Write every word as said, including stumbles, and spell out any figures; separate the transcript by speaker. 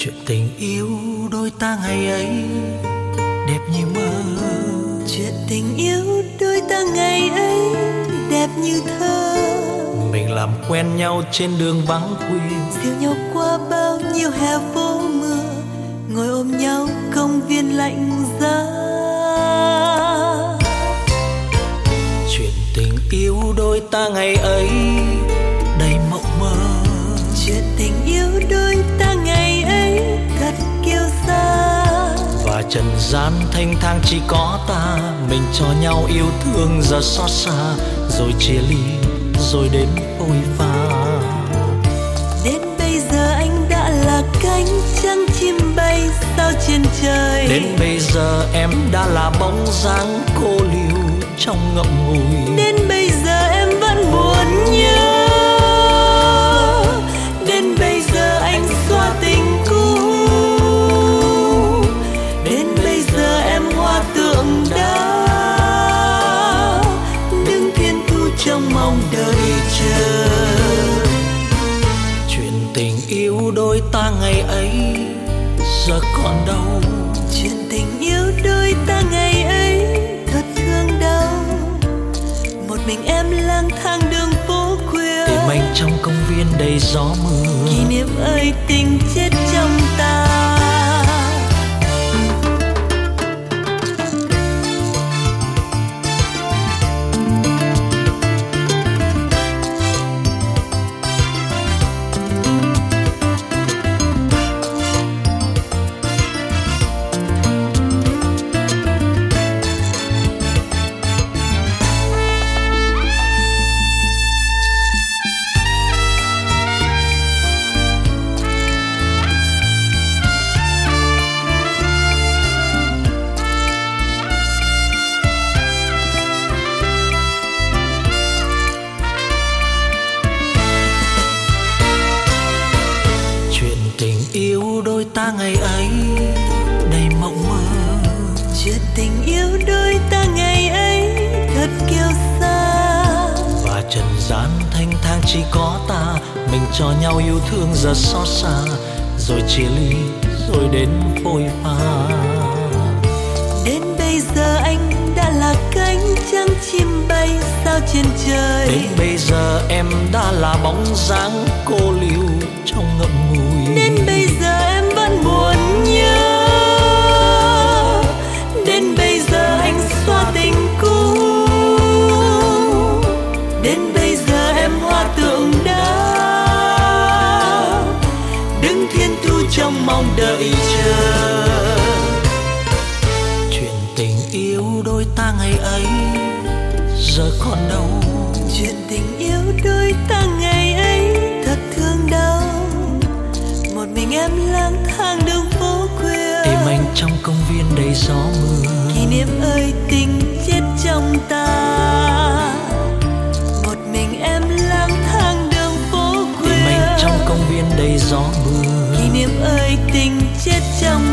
Speaker 1: Chuyện tình yêu đôi ta ngày ấy đẹp như mơ.
Speaker 2: Chuyện tình yêu đôi ta ngày ấy đẹp như thơ.
Speaker 1: Mình làm quen nhau trên đường vắng quê,
Speaker 2: dìu nhau qua bao nhiêu hè phố mưa, ngồi ôm nhau công viên lạnh giá.
Speaker 1: Chuyện tình yêu đôi ta ngày ấy đầy mộng mơ.
Speaker 2: Chuyện tình yêu đôi ta ngày ấy thật kiêu sa.
Speaker 1: Và trần gian thanh thang chỉ có ta, mình cho nhau yêu thương giờ xót xa, rồi chia ly rồi đến phôi pha.
Speaker 2: Đến bây giờ anh đã là cánh trăng chim bay sao trên trời.
Speaker 1: Đến bây giờ em đã là bóng dáng cô liêu trong ngậm ngùi.
Speaker 2: Đến bây giờ em vẫn buồn nhớ. Đến bây giờ anh xóa tình cũ. Đến bây giờ em hoa tượng đá, đứng thiên thu trong mong đợi chờ.
Speaker 1: Chuyện tình yêu đôi ta ngày ấy giờ còn đâu.
Speaker 2: Chuyện tình yêu đôi ta ngày ấy thật thương đau. Một mình em lang thang đường phố khuya,
Speaker 1: tìm anh trong công viên đầy gió mưa.
Speaker 2: kỷ niệm ơi tình chết trong ta.
Speaker 1: Tình yêu đôi ta ngày ấy đầy mộng mơ.
Speaker 2: Chuyện tình yêu đôi ta ngày ấy thật kiêu sa.
Speaker 1: Và trần gian thanh thang chỉ có ta, mình cho nhau yêu thương giờ xót xa, rồi chia ly rồi đến phôi pha.
Speaker 2: Đến bây giờ anh đã là cánh trăng chim bay sao trên trời.
Speaker 1: Đến bây giờ em đã là bóng dáng cô liêu trong ngậm ngùi.
Speaker 2: Đến bây giờ em vẫn buồn nhớ. Đến bây giờ anh xóa tình cũ. Đến bây giờ em hoa tượng đá, đứng thiên thu trong mong đợi chờ.
Speaker 1: Chuyện tình yêu đôi ta ngày ấy giờ còn đâu.
Speaker 2: Chuyện tình yêu đôi ta ngày ấy thật thương đau. Một mình em lang thang đường phố khuya,
Speaker 1: tìm anh trong công viên đầy gió mưa.
Speaker 2: kỷ niệm ơi tình chết trong ta. Một mình em lang thang đường phố khuya,
Speaker 1: tìm anh trong công viên đầy gió mưa.
Speaker 2: kỷ niệm ơi tình chết trong